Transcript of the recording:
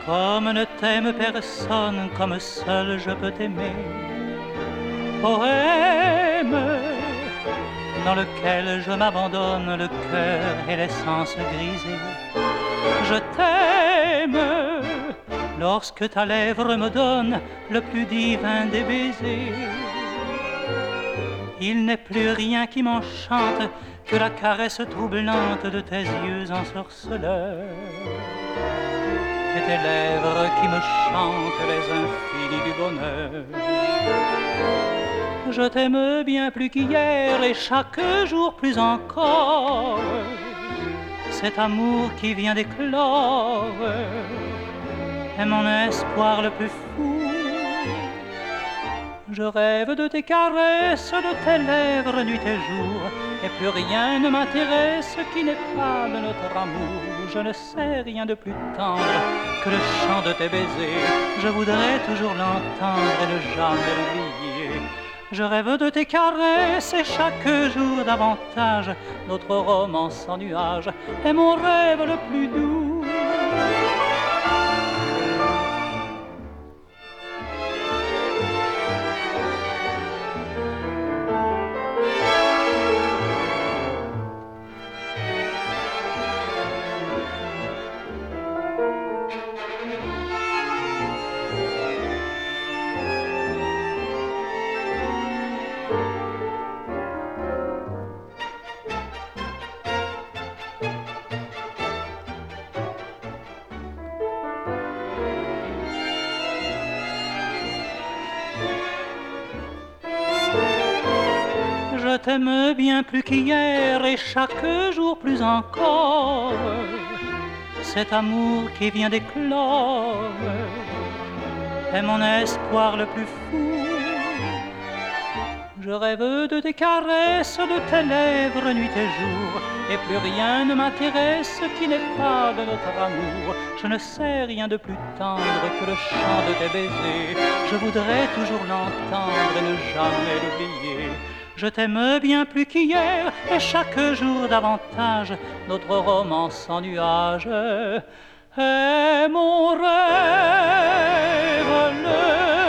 Comme ne t'aime personne, comme seul je peux t'aimer. Poème dans lequel je m'abandonne, le cœur et l'essence grisée. Je t'aime lorsque ta lèvre me donne le plus divin des baisers. Il n'est plus rien qui m'enchante que la caresse troublante de tes yeux ensorceleurs et tes lèvres qui me chantent les infinis du bonheur. Je t'aime bien plus qu'hier et chaque jour plus encore. Cet amour qui vient d'éclore est mon espoir le plus fou. Je rêve de tes caresses, de tes lèvres nuit et jour, et plus rien ne m'intéresse qui n'est pas de notre amour. Je ne sais rien de plus tendre que le chant de tes baisers. Je voudrais toujours l'entendre et ne jamais l'oublier. Je rêve de tes caresses et chaque jour davantage. Notre romance sans nuages est mon rêve le plus doux. Je t'aime bien plus qu'hier et chaque jour plus encore. Cet amour qui vient d'éclore est mon espoir le plus fou. Je rêve de tes caresses, de tes lèvres nuit et jour, et plus rien ne m'intéresse qui n'est pas de notre amour. Je ne sais rien de plus tendre que le chant de tes baisers. Je voudrais toujours l'entendre et ne jamais l'oublier. Je t'aime bien plus qu'hier et chaque jour davantage. Notre romance sans nuages est mon rêve le